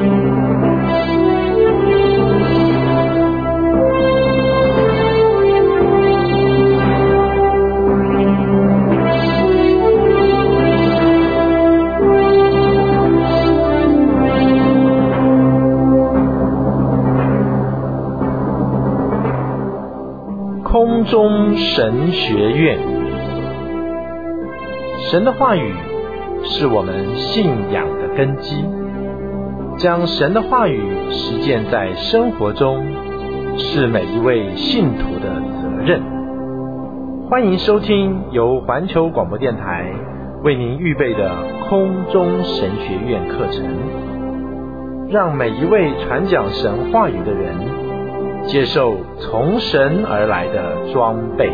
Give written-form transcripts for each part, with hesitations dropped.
空中神学院。神的话语是我们信仰的根基，将神的话语实践在生活中，是每一位信徒的责任。欢迎收听由环球广播电台为您预备的空中神学院课程，让每一位传讲神话语的人接受从神而来的装备。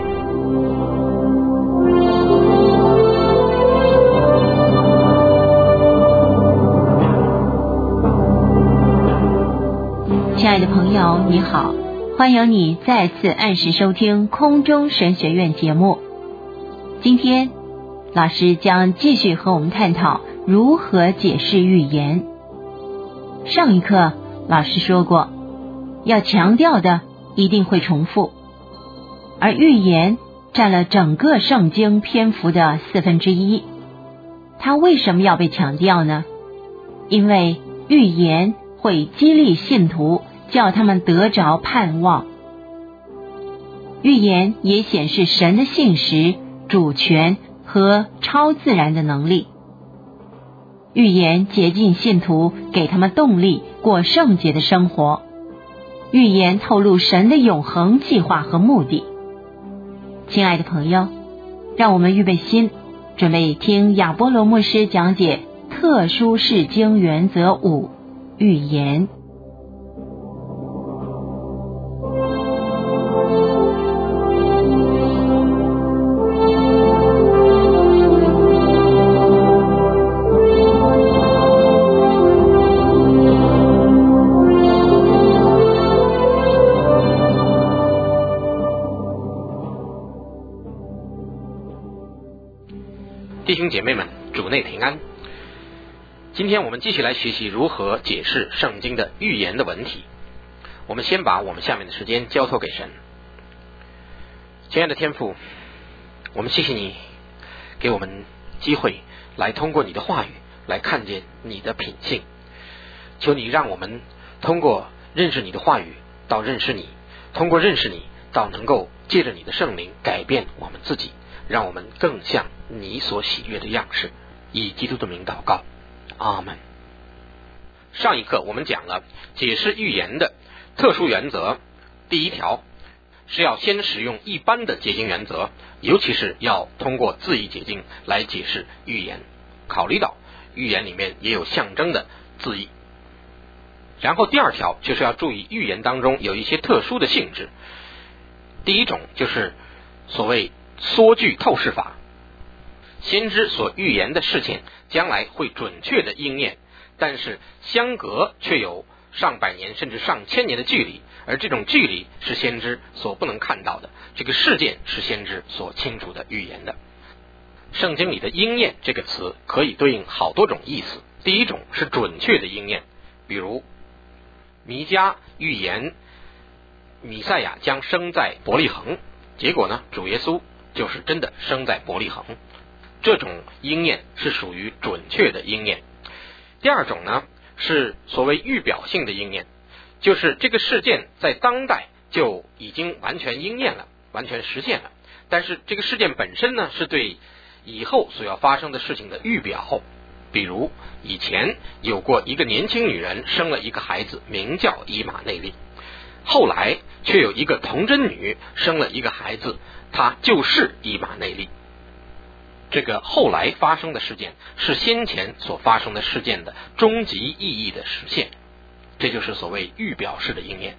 亲爱的朋友，你好，欢迎你再次按时收听空中神学院节目。今天老师将继续和我们探讨如何解释预言。上一课老师说过，要强调的一定会重复，而预言占了整个圣经篇幅的1/4，它为什么要被强调呢？因为预言会激励信徒，叫他们得着盼望。预言也显示神的信实、主权和超自然的能力。预言洁净信徒，给他们动力过圣洁的生活。预言透露神的永恒计划和目的。亲爱的朋友，让我们预备心，准备听亚波罗牧师讲解特殊释经原则5，预言。 弟兄姐妹们，主内平安。今天我们继续来学习如何解释圣经的预言的文体。我们先把我们下面的时间交托给神。亲爱的天父，我们谢谢你给我们机会来通过你的话语来看见你的品性。求你让我们通过认识你的话语到认识你，通过认识你到能够借着你的圣灵改变我们自己，让我们更像你所喜悦的样式。以基督的名祷告，阿们。上一课我们讲了解释预言的特殊原则。第一条是要先使用一般的解经原则，尤其是要通过字义解经来解释预言，考虑到预言里面也有象征的字义。然后第二条就是要注意预言当中有一些特殊的性质。第一种就是所谓缩句透视法，先知所预言的事情将来会准确的应验，但是相隔却有上百年甚至上千年的距离，而这种距离是先知所不能看到的，这个事件是先知所清楚的预言的。圣经里的应验这个词可以对应好多种意思。第一种是准确的应验，比如弥迦预言弥赛亚将生在伯利恒，结果呢，主耶稣就是真的生在伯利恒，这种应验是属于准确的应验。第二种呢是所谓预表性的应验，就是这个事件在当代就已经完全应验了，完全实现了，但是这个事件本身呢是对以后所要发生的事情的预表。比如以前有过一个年轻女人生了一个孩子，名叫以马内利，后来却有一个童贞女生了一个孩子，她就是以马内利。这个后来发生的事件是先前所发生的事件的终极意义的实现，这就是所谓预表式的应验。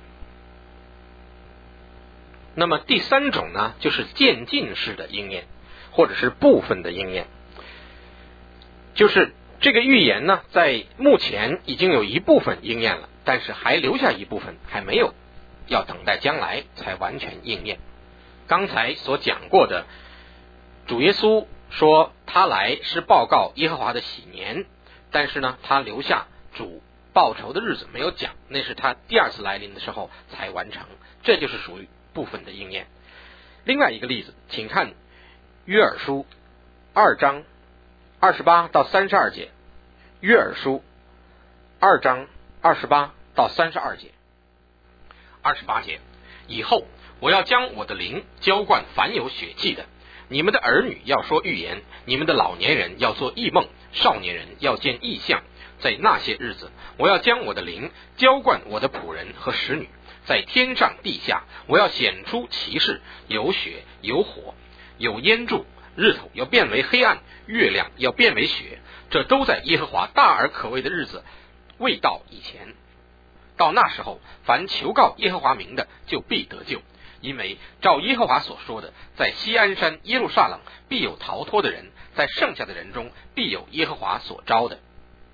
那么第三种呢，就是渐进式的应验，或者是部分的应验，就是这个预言呢在目前已经有一部分应验了，但是还留下一部分还没有，要等待将来才完全应验。刚才所讲过的主耶稣说他来是报告耶和华的喜年，但是呢他留下主报仇的日子没有讲，那是他第二次来临的时候才完成，这就是属于部分的应验。另外一个例子，请看约珥书2章28到32节，约珥书2章28到32节。28节，以后我要将我的灵浇灌凡有血气的，你们的儿女要说预言，你们的老年人要做异梦，少年人要见异象。在那些日子，我要将我的灵浇灌我的仆人和使女，在天上地下，我要显出奇事，有血有火有烟柱，日头要变为黑暗，月亮要变为血，这都在耶和华大而可畏的日子未到以前。到那时候，凡求告耶和华名的，就必得救，因为照耶和华所说的，在锡安山耶路撒冷必有逃脱的人，在剩下的人中必有耶和华所招的。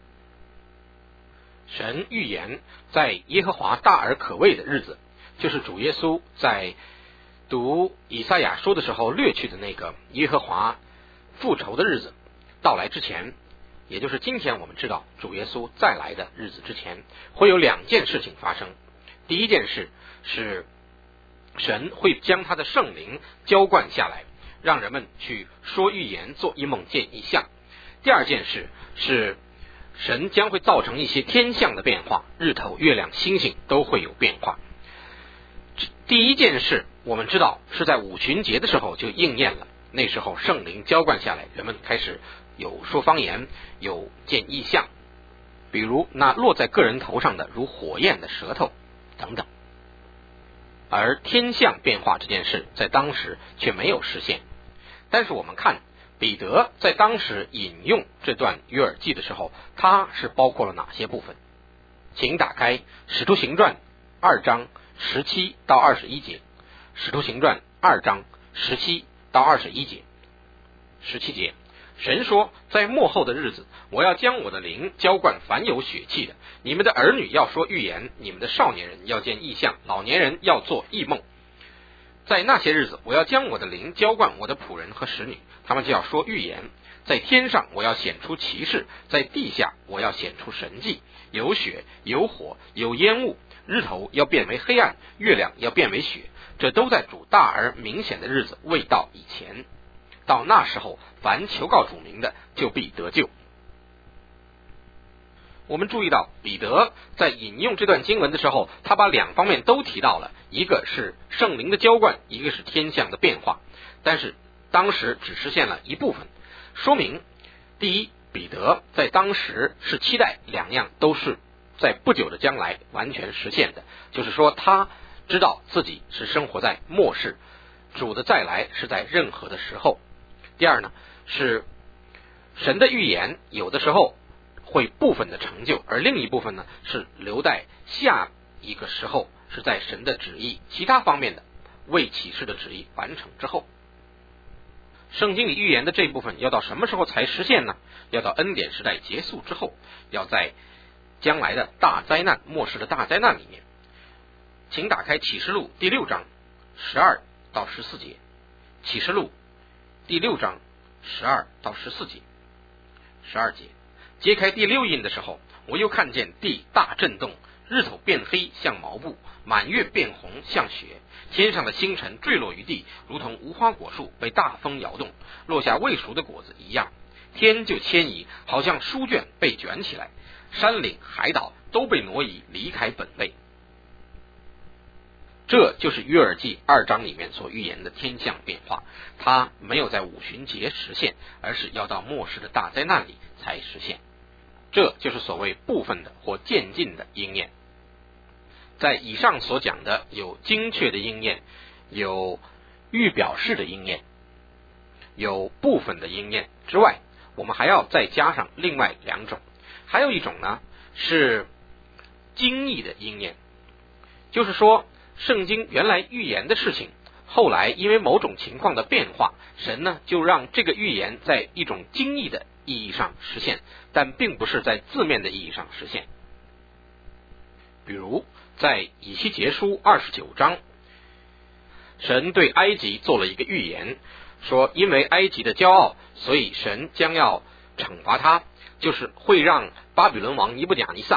神预言在耶和华大而可畏的日子，就是主耶稣在读以赛亚书的时候略去的那个耶和华复仇的日子到来之前，也就是今天我们知道主耶稣再来的日子之前，会有2件事情发生。第一件事是神会将他的圣灵浇灌下来，让人们去说预言，做异梦，见异象。第二件事是神将会造成一些天象的变化，日头、月亮、星星都会有变化。第一件事我们知道是在五旬节的时候就应验了，那时候圣灵浇灌下来，人们开始有说方言，有见异象，比如那落在个人头上的如火焰的舌头等等。而天象变化这件事在当时却没有实现。但是我们看彼得在当时引用这段约珥记的时候，他是包括了哪些部分？请打开使徒行传2章17到21节，使徒行传2章17到21节。17节，神说，在末后的日子，我要将我的灵浇灌凡有血气的，你们的儿女要说预言，你们的少年人要见异象，老年人要做异梦。在那些日子，我要将我的灵浇灌我的仆人和使女，他们就要说预言。在天上我要显出奇事，在地下我要显出神迹，有血有火有烟雾，日头要变为黑暗，月亮要变为血，这都在主大而明显的日子未到以前。到那时候，凡求告主名的，就必得救。我们注意到彼得在引用这段经文的时候，他把2方面都提到了，一个是圣灵的浇灌，一个是天象的变化，但是当时只实现了一部分，说明第一，彼得在当时是期待2样都是在不久的将来完全实现的，就是说他知道自己是生活在末世，主的再来是在任何的时候。第二呢，是神的预言有的时候会部分的成就，而另一部分呢是留待下一个时候，是在神的旨意其他方面的未启示的旨意完成之后。圣经里预言的这一部分要到什么时候才实现呢？要到恩典时代结束之后，要在将来的大灾难，末世的大灾难里面。请打开启示录第6章12到14节，启示录第6章12到14节。12节，揭开第6印的时候，我又看见地大震动，日头变黑像毛布，满月变红像雪，天上的星辰坠落于地，如同无花果树被大风摇动，落下未熟的果子一样。天就迁移，好像书卷被卷起来，山岭海岛都被挪移离开本位。这就是约珥记2章里面所预言的天象变化，它没有在五旬节实现，而是要到末世的大灾难里才实现。这就是所谓部分的或渐进的应验。在以上所讲的有精确的应验，有预表式的应验，有部分的应验之外，我们还要再加上另外2种。还有一种呢是经意的应验，就是说圣经原来预言的事情，后来因为某种情况的变化，神呢就让这个预言在一种经意的意义上实现，但并不是在字面的意义上实现。比如在以西结书29章，神对埃及做了一个预言，说因为埃及的骄傲，所以神将要惩罚他，就是会让巴比伦王尼布甲尼撒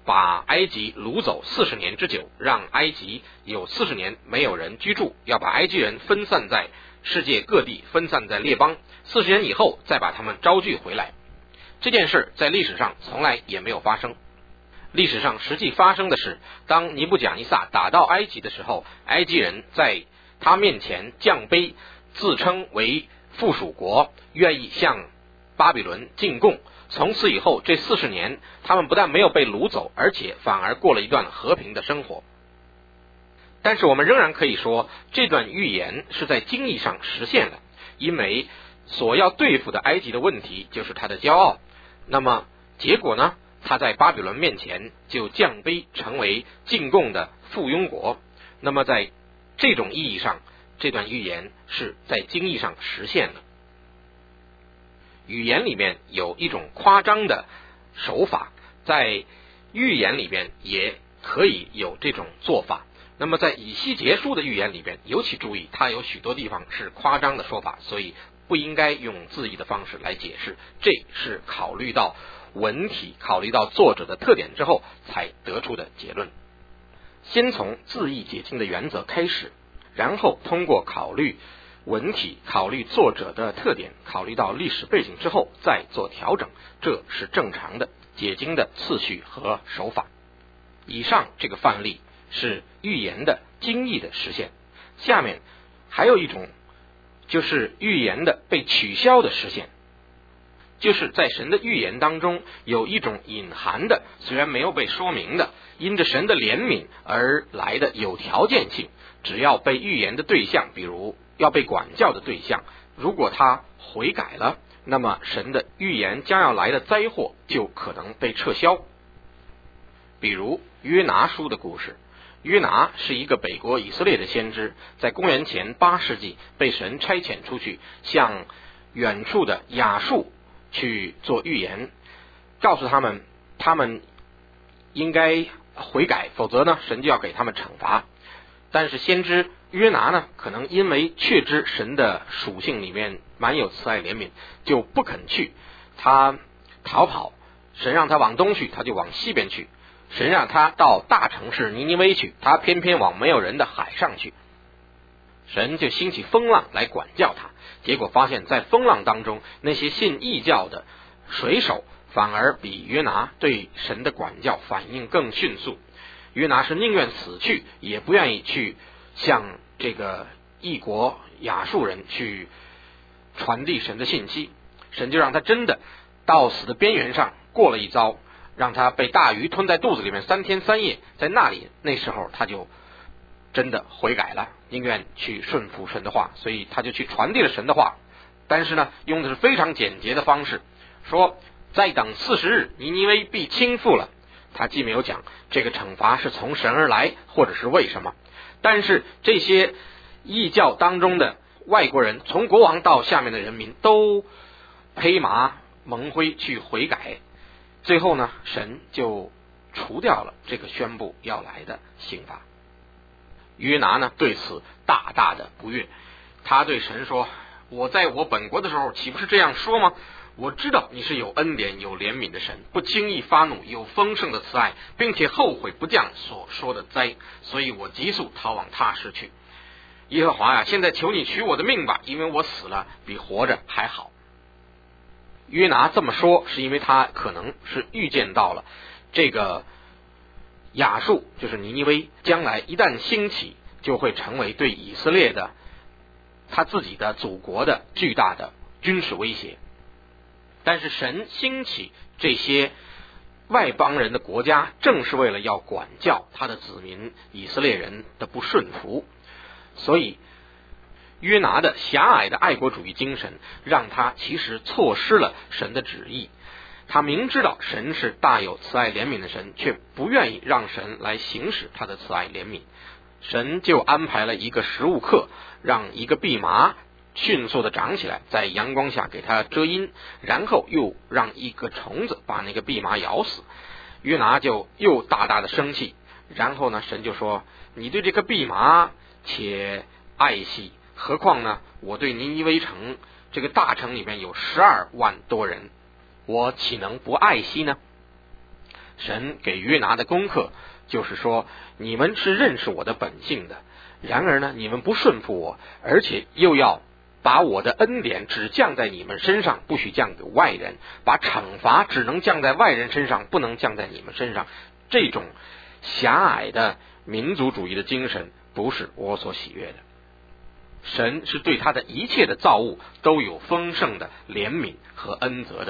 把埃及掳走40年之久，让埃及有40年没有人居住，要把埃及人分散在世界各地，分散在列邦，40年以后再把他们招聚回来。这件事在历史上从来也没有发生。历史上实际发生的是，当尼布甲尼撒打到埃及的时候，埃及人在他面前降卑，自称为附属国，愿意向巴比伦进贡。从此以后，这40年他们不但没有被掳走，而且反而过了一段和平的生活。但是我们仍然可以说，这段预言是在经义上实现了，因为所要对付的埃及的问题就是他的骄傲。那么结果呢？他在巴比伦面前就降卑成为进贡的附庸国。那么在这种意义上，这段预言是在经义上实现了。语言里面有一种夸张的手法，在预言里面也可以有这种做法。那么在以西结书的预言里边，尤其注意，它有许多地方是夸张的说法，所以不应该用字义的方式来解释。这是考虑到文体，考虑到作者的特点之后才得出的结论。先从字义解经的原则开始，然后通过考虑文体，考虑作者的特点，考虑到历史背景之后再做调整，这是正常的解经的次序和手法。以上这个范例是预言的经义的实现，下面还有一种就是预言的被取消的实现，就是在神的预言当中有一种隐含的，虽然没有被说明的，因着神的怜悯而来的有条件性，只要被预言的对象，比如要被管教的对象，如果他悔改了，那么神的预言将要来的灾祸就可能被撤销。比如约拿书的故事，约拿是一个北国以色列的先知，在公元前8世纪被神差遣出去，向远处的亚述去做预言，告诉他们应该悔改，否则呢神就要给他们惩罚。但是先知约拿呢，可能因为确知神的属性里面蛮有慈爱怜悯，就不肯去，他逃跑。神让他往东去，他就往西边去；神让他到大城市尼尼微去，他偏偏往没有人的海上去。神就兴起风浪来管教他，结果发现在风浪当中，那些信异教的水手反而比约拿对神的管教反应更迅速。约拿是宁愿死去，也不愿意去向这个异国亚述人去传递神的信息。神就让他真的到死的边缘上过了一遭，让他被大鱼吞在肚子里面3天3夜，在那里那时候他就真的悔改了，宁愿去顺服神的话，所以他就去传递了神的话。但是呢，用的是非常简洁的方式，说再等40日，尼尼微必倾覆了。他既没有讲这个惩罚是从神而来，或者是为什么，但是这些异教当中的外国人，从国王到下面的人民，都披麻蒙灰去悔改，最后呢，神就除掉了这个宣布要来的刑罚。约拿呢，对此大大的不悦，他对神说：我在我本国的时候岂不是这样说吗？我知道你是有恩典有怜悯的神，不轻易发怒，有丰盛的慈爱，并且后悔不降所说的灾，所以我急速逃往他施去。耶和华呀，现在求你取我的命吧，因为我死了比活着还好。约拿这么说是因为他可能是预见到了这个亚述，就是尼尼微，将来一旦兴起，就会成为对以色列的他自己的祖国的巨大的军事威胁。但是神兴起这些外邦人的国家，正是为了要管教他的子民以色列人的不顺服。所以约拿的狭隘的爱国主义精神，让他其实错失了神的旨意。他明知道神是大有慈爱怜悯的神，却不愿意让神来行使他的慈爱怜悯。神就安排了一个食物客，让一个蓖麻迅速的长起来，在阳光下给它遮阴，然后又让一个虫子把那个蓖麻咬死。约拿就又大大的生气，然后呢，神就说：你对这个蓖麻且爱惜，何况呢，我对尼尼微城这个大城里面有12万多人，我岂能不爱惜呢？ 神给约拿的功课就是说，你们是认识我的本性的，然而呢，你们不顺服我，而且又要把我的恩典只降在你们身上，不许降给外人，把惩罚只能降在外人身上，不能降在你们身上。这种狭隘的民族主义的精神不是我所喜悦的。神是对他的一切的造物都有丰盛的怜悯和恩泽的。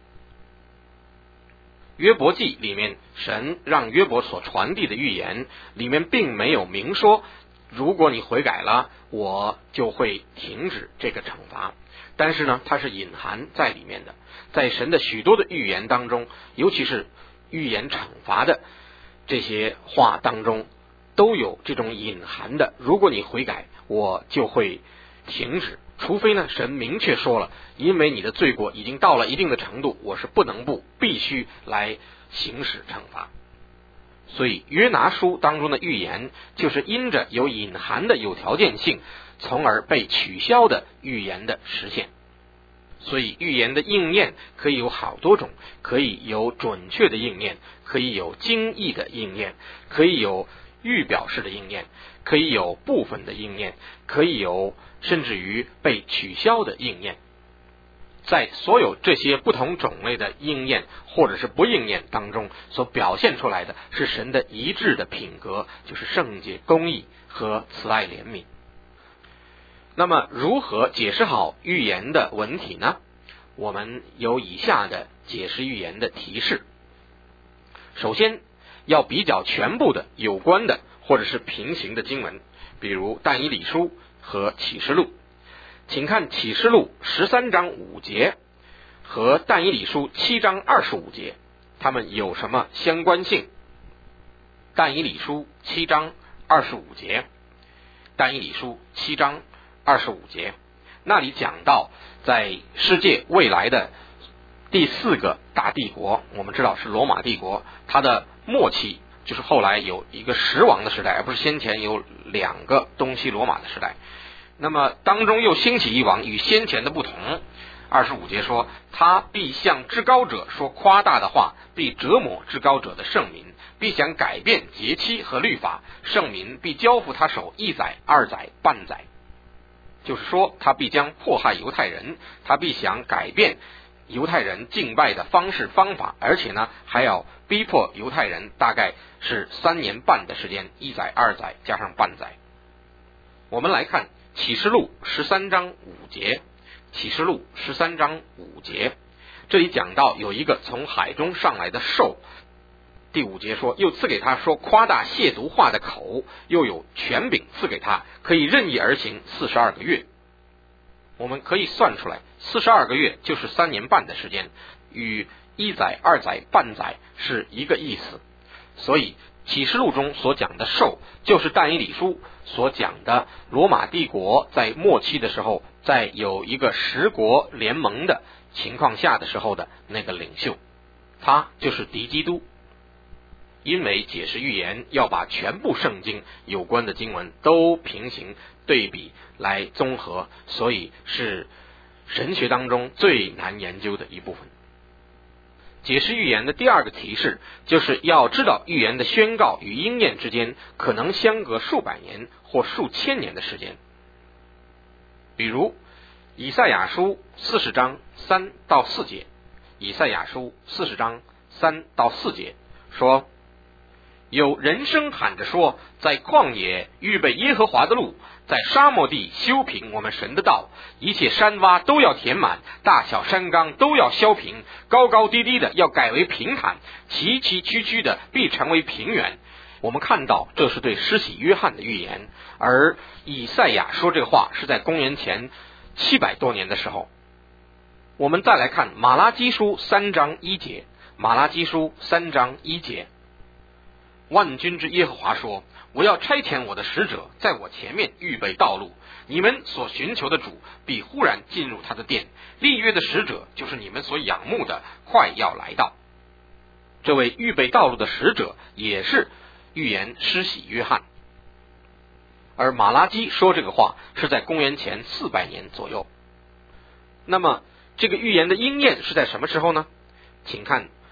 约伯记里面，神让约伯所传递的预言里面并没有明说，如果你悔改了，我就会停止这个惩罚。但是呢，它是隐含在里面的，在神的许多的预言当中，尤其是预言惩罚的这些话当中，都有这种隐含的，如果你悔改，我就会停止。除非呢，神明确说了，因为你的罪过已经到了一定的程度，我是必须来行使惩罚。所以约拿书当中的预言，就是因着有隐含的有条件性，从而被取消的预言的实现。所以预言的应验可以有好多种，可以有准确的应验，可以有精义的应验，可以有预表式的应验，可以有部分的应验，可以有甚至于被取消的应验。在所有这些不同种类的应验或者是不应验当中，所表现出来的是神的一致的品格，就是圣洁、公义和慈爱怜悯。那么如何解释好预言的文体呢？我们有以下的解释预言的提示。首先要比较全部的有关的或者是平行的经文，比如但以理书和启示录。请看启示录13章5节和但以理书7章25节，它们有什么相关性？但以理书7章25节，但以理书7章25节，那里讲到在世界未来的第4个大帝国，我们知道是罗马帝国，它的末期就是后来有一个10王的时代，而不是先前有2个东西罗马的时代。那么当中又兴起一王，与先前的不同。25节说，他必向至高者说夸大的话，必折磨至高者的圣民，必想改变节期和律法，圣民必交付他手1载、2载、半载。就是说，他必将迫害犹太人，他必想改变犹太人敬拜的方式方法，而且呢还要逼迫犹太人，大概是3年半的时间，1载、2载加上半载。我们来看启示录13章5节，启示录13章5节，这里讲到有一个从海中上来的兽。第5节说，又赐给他说夸大亵渎话的口，又有权柄赐给他，可以任意而行42个月。我们可以算出来，42个月就是3年半的时间，与1载、2载、半载是一个意思。所以启示录中所讲的兽，就是但以理书所讲的罗马帝国在末期的时候，在有一个10国联盟的情况下的时候的那个领袖，他就是敌基督。因为解释预言要把全部圣经有关的经文都平行对比来综合，所以是神学当中最难研究的一部分。解释预言的第2个提示，就是要知道预言的宣告与应验之间可能相隔数百年或数千年的时间。比如以赛亚书40章3到4节，以赛亚书40章3到4节说，有人声喊着说，在旷野预备耶和华的路，在沙漠地修平我们神的道，一切山洼都要填满，大小山冈都要削平，高高低低的要改为平坦，崎崎岖岖的必成为平原。我们看到这是对施洗约翰的预言，而以赛亚说这话是在公元前700多年的时候。我们再来看马拉基书3章1节，马拉基书3章1节，万军之耶和华说，我要差遣我的使者在我前面预备道路，你们所寻求的主必忽然进入他的殿，立约的使者就是你们所仰慕的，快要来到。这位预备道路的使者也是预言施洗约翰，而马拉基说这个话是在公元前400年左右。那么这个预言的应验是在什么时候呢？请看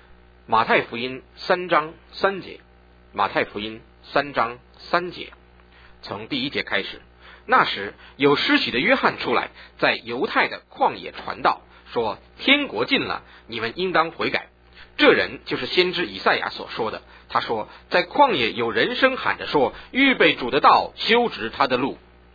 马太福音3章3节，马太福音3章3节，从第1节开始。那时有施洗的约翰出来，在犹太的旷野传道，说天国近了，你们应当悔改。这人就是先知以赛亚所说的，他说在旷野有人声喊着说，预备主的道，修直他的路。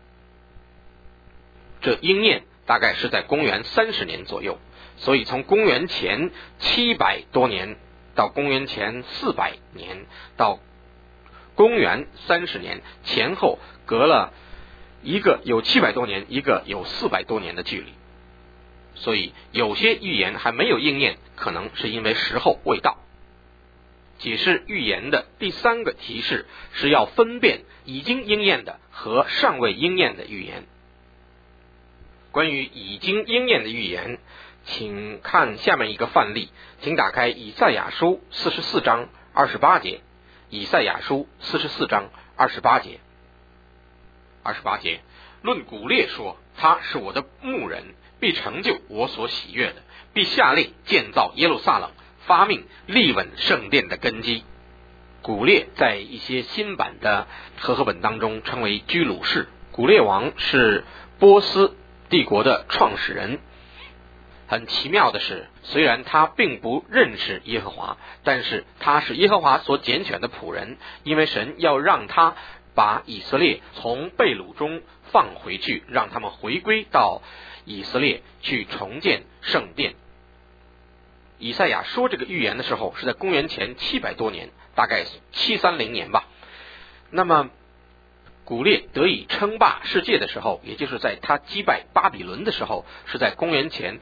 这应验大概是在公元30年左右，所以从公元前700多年到公元前400年到公元30年，前后隔了一个有700多年，一个有400多年的距离。所以有些预言还没有应验，可能是因为时候未到。解释预言的第3个提示是要分辨已经应验的和尚未应验的预言。关于已经应验的预言，请看下面一个范例，请打开以赛亚书44章28节，以赛亚书44章28节。28节，论古列说，他是我的牧人，必成就我所喜悦的，必下令建造耶路撒冷，发命立稳圣殿的根基。古列在一些新版的和合本当中称为居鲁士。古列王是波斯帝国的创始人。很奇妙的是，虽然他并不认识耶和华，但是他是耶和华所拣选的仆人，因为神要让他把以色列从被掳中放回去，让他们回归到以色列去重建圣殿。以赛亚说这个预言的时候是在公元前700多年，大概730年吧。那么古列得以称霸世界的时候，也就是在他击败巴比伦的时候，是在公元前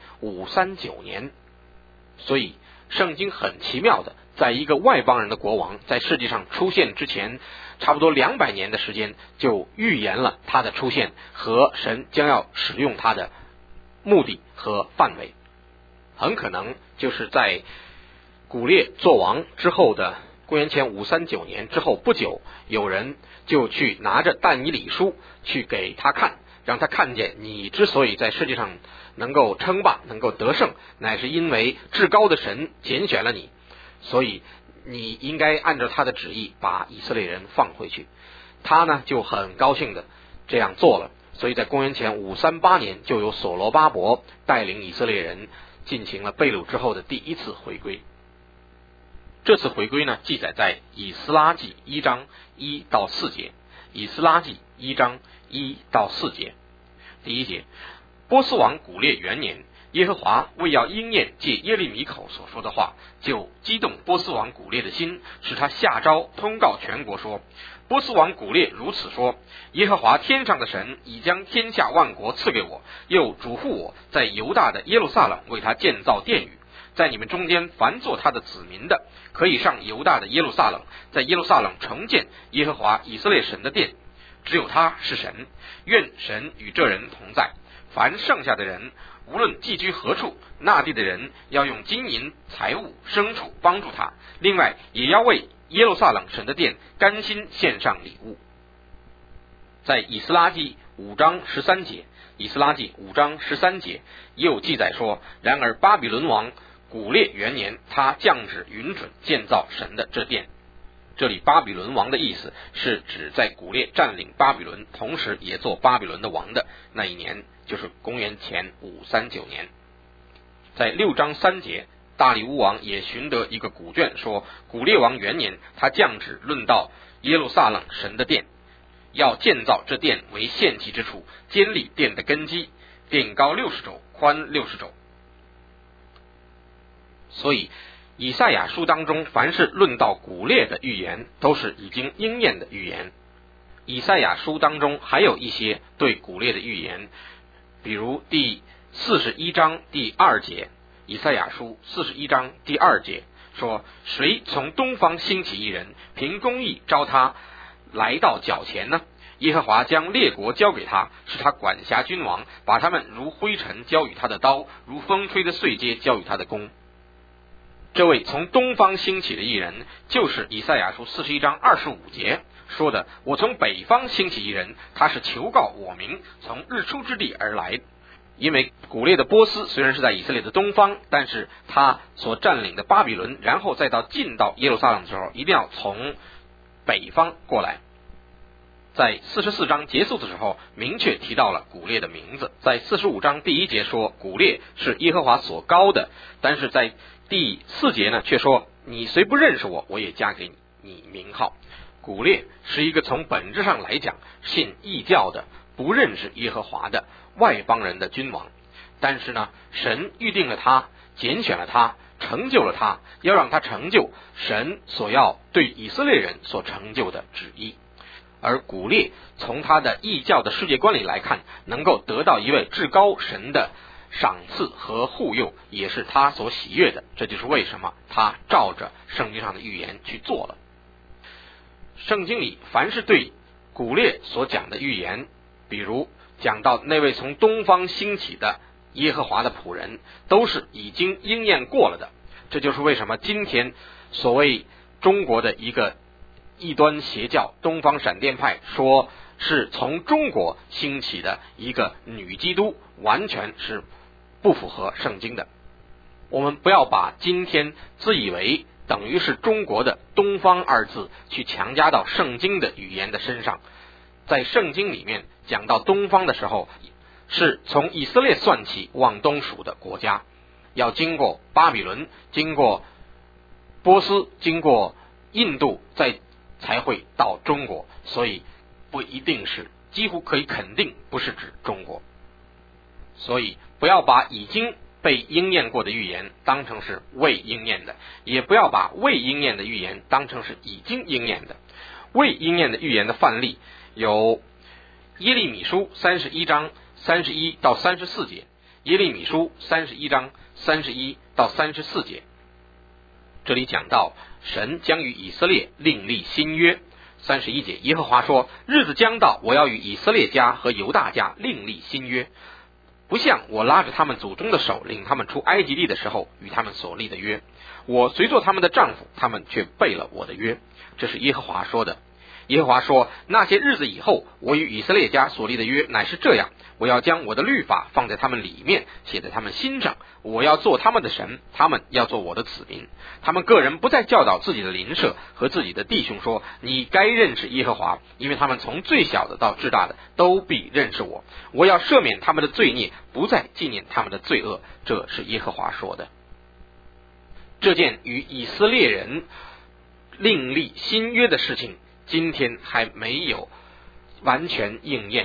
539年。所以圣经很奇妙的，在一个外邦人的国王在世界上出现之前差不多200年的时间，就预言了他的出现和神将要使用他的目的和范围。很可能就是在古列做王之后的公元前539年之后不久，有人就去拿着但以理书去给他看，让他看见你之所以在世界上能够称霸，能够得胜，乃是因为至高的神拣选了你，所以你应该按照他的旨意把以色列人放回去。他呢就很高兴的这样做了，所以在公元前538年就有所罗巴伯带领以色列人进行了被掳之后的第一次回归。这次回归呢，记载在以斯拉记1章1到4节。以斯拉记1章1到4节。第1节，波斯王古列元年，耶和华为要应验借耶利米口所说的话，就激动波斯王古列的心，使他下诏通告全国说，波斯王古列如此说，耶和华天上的神已将天下万国赐给我，又嘱咐我在犹大的耶路撒冷为他建造殿宇。在你们中间凡做他的子民的，可以上犹大的耶路撒冷，在耶路撒冷重建耶和华以色列神的殿，只有他是神，愿神与这人同在。凡剩下的人，无论寄居何处，那地的人要用金银财物牲畜帮助他，另外也要为耶路撒冷神的殿甘心献上礼物。在以斯拉记5章13节，以斯拉记5章13节也有记载说，然而巴比伦王古列元年，他降旨允准建造神的这殿。这里巴比伦王的意思是指在古列占领巴比伦，同时也做巴比伦的王的那一年，就是公元前539年。在6章3节，大利乌王也寻得一个古卷，说古列王元年，他降旨论到耶路撒冷神的殿，要建造这殿为献祭之处，坚立殿的根基，殿高60肘，宽60肘。所以以赛亚书当中凡是论到古列的预言，都是已经应验的预言。以赛亚书当中还有一些对古列的预言，比如第41章第2节，以赛亚书41章第2节说，谁从东方兴起一人，凭公义招他来到脚前呢？耶和华将列国交给他，使他管辖君王，把他们如灰尘交与他的刀，如风吹的碎秸交与他的弓。这位从东方兴起的一人，就是以赛亚书41章25节说的，我从北方兴起一人，他是求告我名，从日出之地而来。 因为古列的波斯虽然是在以色列的东方，但是他所占领的巴比伦，然后再进到耶路撒冷的时候，一定要从北方过来。在44章结束的时候，明确提到了古列的名字。在45章第1节说古列是耶和华所膏的，但是在第4节呢，却说你虽不认识我，我也加给你名号。古列是一个从本质上来讲信异教的、不认识耶和华的外邦人的君王，但是呢，神预定了他，拣选了他，成就了他，要让他成就神所要对以色列人所成就的旨意。而古列从他的异教的世界观里来看，能够得到一位至高神的赏赐和护佑，也是他所喜悦的。这就是为什么他照着圣经上的预言去做了。圣经里凡是对古列所讲的预言，比如讲到那位从东方兴起的耶和华的仆人，都是已经应验过了的。这就是为什么今天所谓中国的一个异端邪教东方闪电派说是从中国兴起的一个女基督，完全是不符合圣经的。我们不要把今天自以为等于是中国的东方二字去强加到圣经的语言的身上。在圣经里面讲到东方的时候，是从以色列算起往东属的国家，要经过巴比伦，经过波斯，经过印度，才会到中国，所以不一定是，几乎可以肯定不是指中国。所以不要把已经被应验过的预言当成是未应验的，也不要把未应验的预言当成是已经应验的。未应验的预言的范例有耶利米书31章31到34节，耶利米书31章31到34节，这里讲到神将与以色列另立新约。31节，耶和华说，日子将到，我要与以色列家和犹大家另立新约，不像我拉着他们祖宗的手领他们出埃及地的时候与他们所立的约，我虽做他们的丈夫，他们却背了我的约。这是耶和华说的。耶和华说，那些日子以后，我与以色列家所立的约乃是这样，我要将我的律法放在他们里面，写在他们心上，我要做他们的神，他们要做我的子民。他们个人不再教导自己的邻舍和自己的弟兄说，你该认识耶和华，因为他们从最小的到至大的都必认识我。我要赦免他们的罪孽，不再纪念他们的罪恶。这是耶和华说的。这件与以色列人另立新约的事情，今天还没有完全应验。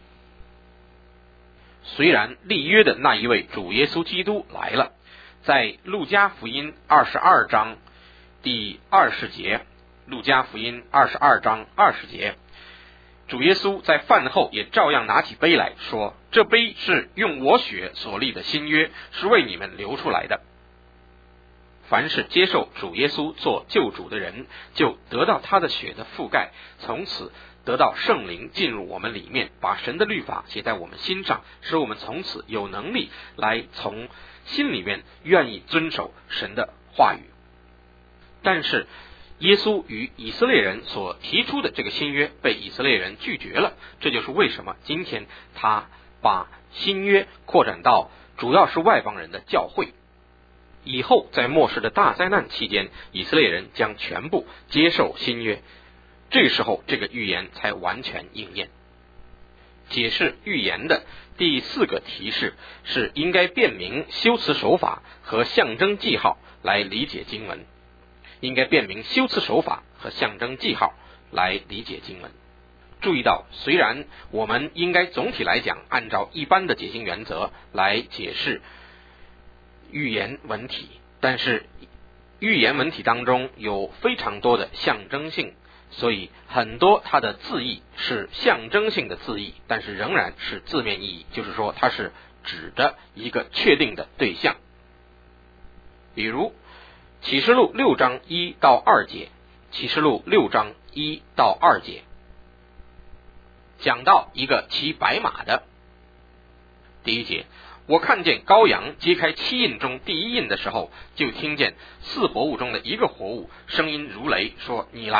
虽然立约的那一位主耶稣基督来了，在路加福音22章第20节，路加福音22章20节，主耶稣在饭后也照样拿起杯来说，这杯是用我血所立的新约，是为你们流出来的。凡是接受主耶稣做救主的人，就得到他的血的覆盖，从此得到圣灵进入我们里面，把神的律法写在我们心上，使我们从此有能力来从心里面愿意遵守神的话语。但是耶稣与以色列人所提出的这个新约被以色列人拒绝了，这就是为什么今天他把新约扩展到主要是外邦人的教会。以后在末世的大灾难期间，以色列人将全部接受新约，这个时候这个预言才完全应验。解释预言的第4个提示是应该辨明修辞手法和象征记号来理解经文，应该辨明修辞手法和象征记号来理解经文。注意到，虽然我们应该总体来讲按照一般的解经原则来解释预言文体，但是预言文体当中有非常多的象征性，所以很多它的字义是象征性的字义，但是仍然是字面意义，就是说它是指着一个确定的对象。比如启示录6章1到2节，启示录6章1到2节讲到一个骑白马的。第1节，我看见羔羊揭开7印中第1印的时候，就听见4活物中的一个活物声音如雷，说，你来，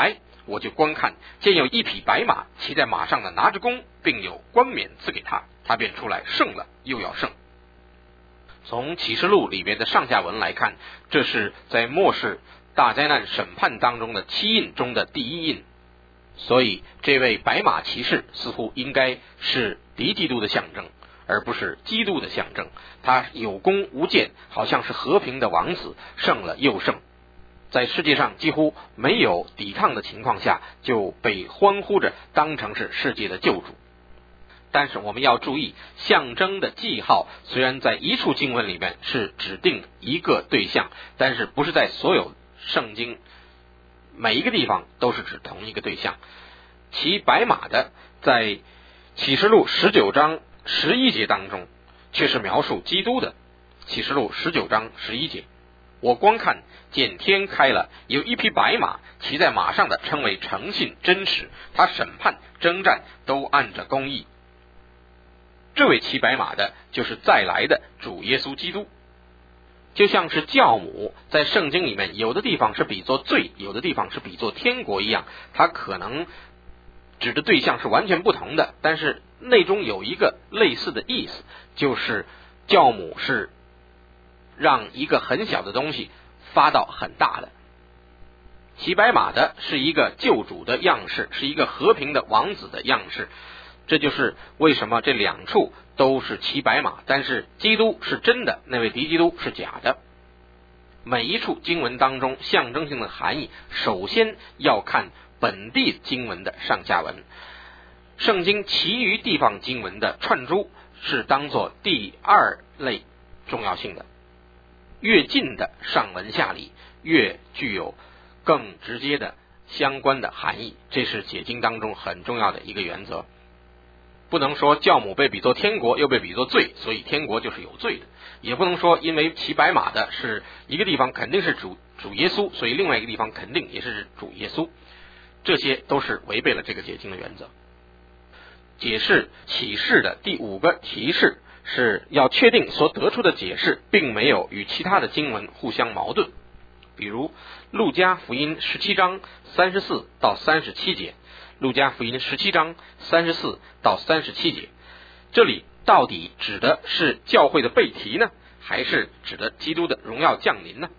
我就观看，见有一匹白马，骑在马上的拿着弓，并有冠冕赐给他，他便出来胜了，又要胜。从启示录里面的上下文来看，这是在末世大灾难审判当中的7印中的第1印，所以这位白马骑士似乎应该是敌基督的象征，而不是基督的象征。他有弓无箭，好像是和平的王子，胜了又胜。在世界上几乎没有抵抗的情况下，就被欢呼着当成是世界的救主。但是我们要注意，象征的记号虽然在一处经文里面是指定一个对象，但是不是在所有圣经每一个地方都是指同一个对象。骑白马的在启示录19章11节当中却是描述基督的。启示录19章11节，我观看，见天开了，有一匹白马，骑在马上的称为诚信真实，他审判征战都按着公义。这位骑白马的就是再来的主耶稣基督。就像是教母在圣经里面有的地方是比作罪，有的地方是比作天国一样，它可能指的对象是完全不同的，但是内中有一个类似的意思，就是教母是让一个很小的东西发到很大的。骑白马的是一个救主的样式，是一个和平的王子的样式。这就是为什么这2处都是骑白马，但是基督是真的，那位敌基督是假的。每一处经文当中象征性的含义，首先要看本地经文的上下文。圣经其余地方经文的串珠是当作第2类重要性的，越近的上文下理越具有更直接的相关的含义，这是解经当中很重要的一个原则。不能说教母被比作天国又被比作罪，所以天国就是有罪的，也不能说因为骑白马的是一个地方肯定是主耶稣，所以另外一个地方肯定也是主耶稣，这些都是违背了这个解经的原则。解释启示的第5个提示是要确定所得出的解释并没有与其他的经文互相矛盾。比如路加福音17章34到37节，路加福音17章34到37节，这里到底指的是教会的被提呢，还是指的基督的荣耀降临呢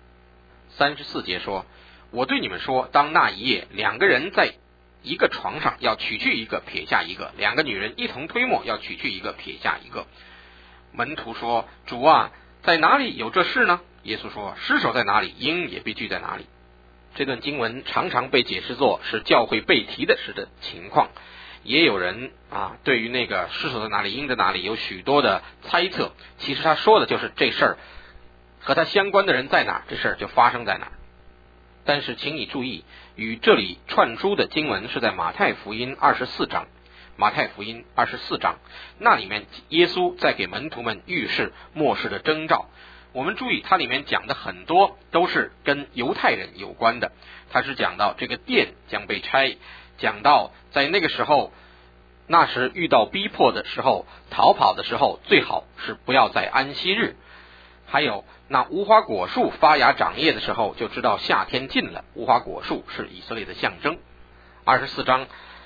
？34节说，我对你们说，当那一夜2个人在一个床上，要取去一个撇下一个；2个女人一同推磨，要取去一个撇下一个。门徒说，主啊，在哪里有这事呢？耶稣说，尸首在哪里，鹰也必聚在哪里。这段经文常常被解释作是教会被提的时的情况，也有人对于那个尸首在哪里，鹰在哪里有许多的猜测。其实他说的就是这事儿和他相关的人在哪儿，这事儿就发生在哪儿。但是请你注意，与这里串珠的经文是在马太福音24章，马太福音24章，那里面耶稣在给门徒们预示末世的征兆。我们注意，它里面讲的很多都是跟犹太人有关的，它是讲到这个殿将被拆，讲到在那个时候，那时遇到逼迫的时候，逃跑的时候，最好是不要在安息日。还有那无花果树发芽长叶的时候，就知道夏天近了，无花果树是以色列的象征。24章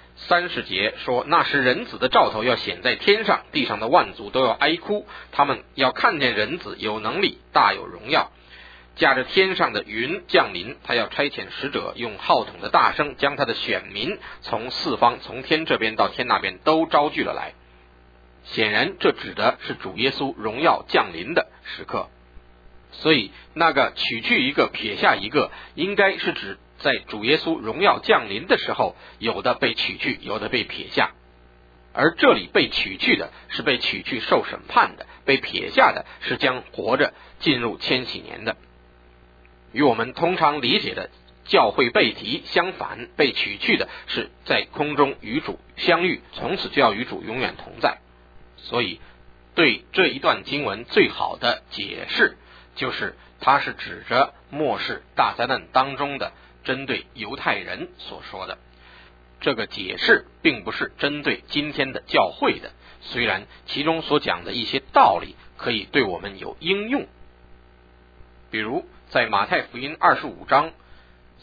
30节说，那时人子的兆头要显在天上，地上的万族都要哀哭，他们要看见人子有能力，大有荣耀，驾着天上的云降临，他要差遣使者，用号筒的大声，将他的选民从四方，从天这边到天那边都招聚了来。显然这指的是主耶稣荣耀降临的时刻，所以那个取去一个撇下一个，应该是指在主耶稣荣耀降临的时候，有的被取去，有的被撇下。而这里被取去的是被取去受审判的，被撇下的是将活着进入千禧年的。与我们通常理解的教会被提相反，被取去的是在空中与主相遇，从此就要与主永远同在。所以对这一段经文最好的解释就是它是指着末世大灾难当中的针对犹太人所说的。这个解释并不是针对今天的教会的，虽然其中所讲的一些道理可以对我们有应用。比如在马太福音25章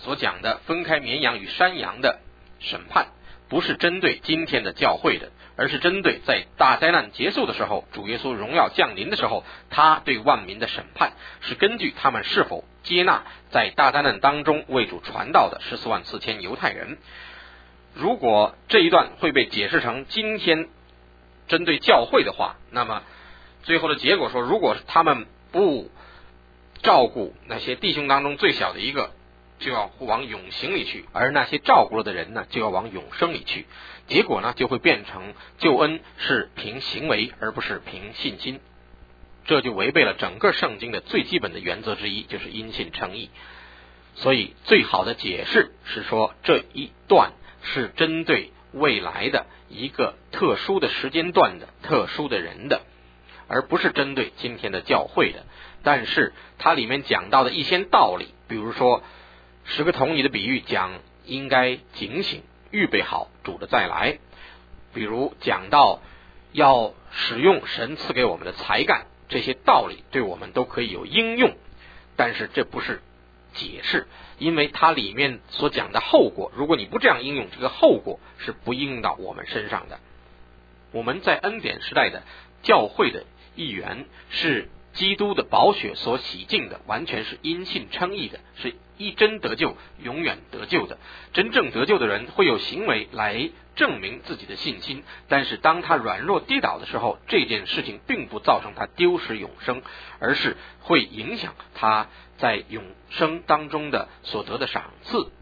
所讲的分开绵羊与山羊的审判，不是针对今天的教会的，而是针对在大灾难结束的时候，主耶稣荣耀降临的时候，他对万民的审判是根据他们是否接纳在大灾难当中为主传道的144000犹太人。如果这一段会被解释成今天针对教会的话，那么最后的结果说，如果他们不照顾那些弟兄当中最小的一个，就要往永刑里去，而那些照顾了的人呢，就要往永生里去。结果呢，就会变成救恩是凭行为，而不是凭信心。这就违背了整个圣经的最基本的原则之一，就是因信称义。所以最好的解释是说，这一段是针对未来的一个特殊的时间段的特殊的人的，而不是针对今天的教会的。但是它里面讲到的一些道理，比如说10个童女的比喻讲应该警醒预备好主的再来，比如讲到要使用神赐给我们的才干，这些道理对我们都可以有应用，但是这不是解释，因为它里面所讲的后果，如果你不这样应用，这个后果是不应用到我们身上的。我们在恩典时代的教会的一员，是基督的宝血所洗净的，完全是因信称义的，是一真得救永远得救的。真正得救的人会有行为来证明自己的信心，但是当他软弱跌倒的时候，这件事情并不造成他丢失永生，而是会影响他在永生当中的所得的赏赐。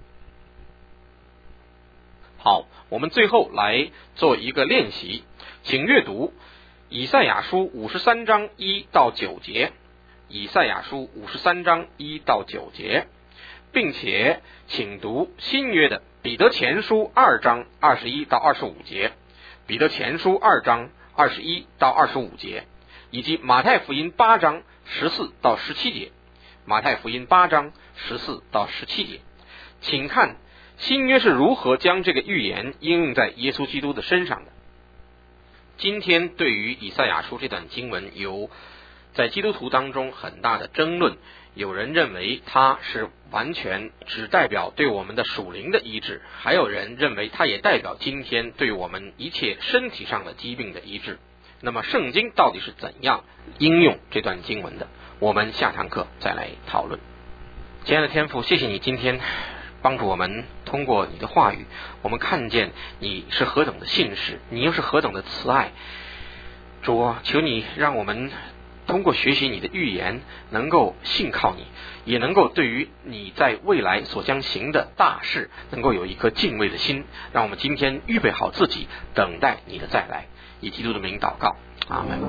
好，我们最后来做一个练习，请阅读以赛亚书53章1到9节，以赛亚书53章1到9节，并且请读新约的彼得前书2章21到25节，彼得前书2章21到25节，以及马太福音8章14到17节，马太福音8章14到17节。请看新约是如何将这个预言应用在耶稣基督的身上的。今天对于以赛亚书这段经文有在基督徒当中很大的争论，有人认为它是完全只代表对我们的属灵的医治，还有人认为它也代表今天对我们一切身体上的疾病的医治。那么圣经到底是怎样应用这段经文的？我们下堂课再来讨论。亲爱的天父，谢谢你今天帮助我们通过你的话语，我们看见你是何等的信实，你又是何等的慈爱。主啊，求你让我们通过学习你的预言能够信靠你，也能够对于你在未来所将行的大事能够有一颗敬畏的心，让我们今天预备好自己，等待你的再来。以基督的名祷告，阿们。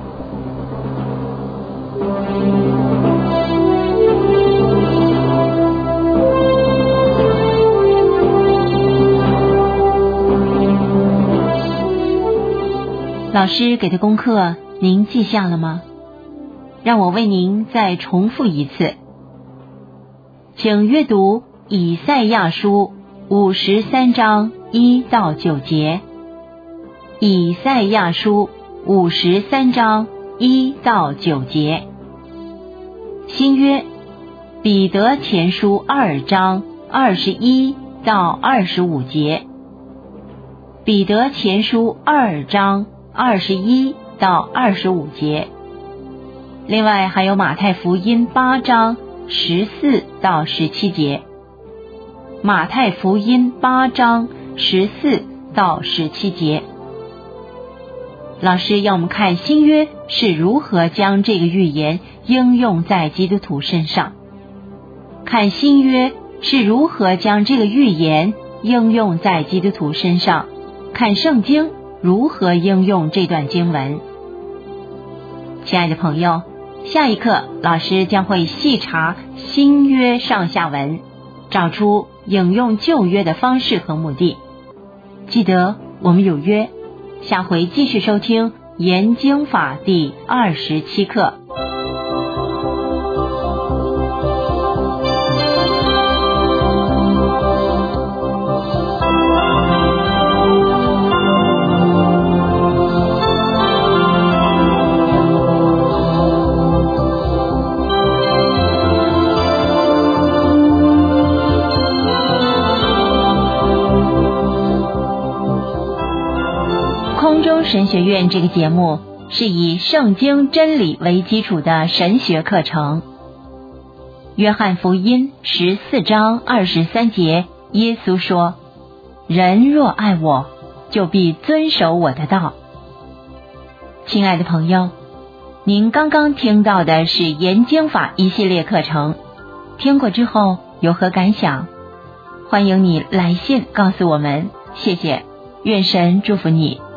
老师给的功课您记下了吗？让我为您再重复一次，请阅读以赛亚书53章1到9节，以赛亚书53章1到9节。新约彼得前书2章21到25节，彼得前书2章21到25节。另外还有马太福音8章14到17节，马太福音8章14到17节。老师要我们看新约是如何将这个预言应用在基督徒身上，看新约是如何将这个预言应用在基督徒身上，看圣经如何应用这段经文。亲爱的朋友，下一课老师将会细查新约上下文，找出引用旧约的方式和目的。记得我们有约，下回继续收听研经法第27课。 神学院这个节目是以圣经真理为基础的神学课程。约翰福音14章23节，耶稣说：人若爱我，就必遵守我的道。亲爱的朋友，您刚刚听到的是研经法一系列课程，听过之后有何感想？欢迎你来信告诉我们，谢谢，愿神祝福你。